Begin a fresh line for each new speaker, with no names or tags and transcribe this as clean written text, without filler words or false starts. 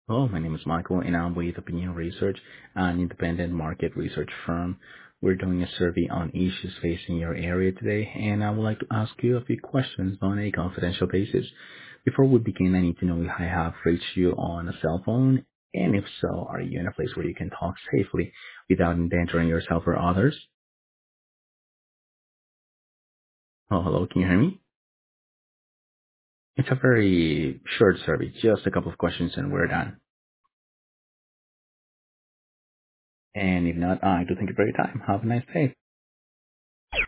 Hello, my name is Michael, and I'm with Opinion Research, an independent market research firm. We're doing a survey on issues facing your area today, and I would like to ask you a few questions on a confidential basis. Before we begin, I need to know if I have reached you on a cell phone, and if so, are you in a place where you can talk safely without endangering yourself or others? Oh, hello, can you hear me? It's a very short survey, just a couple of questions, and we're done. And if not, I do thank you for your time. Have a nice day.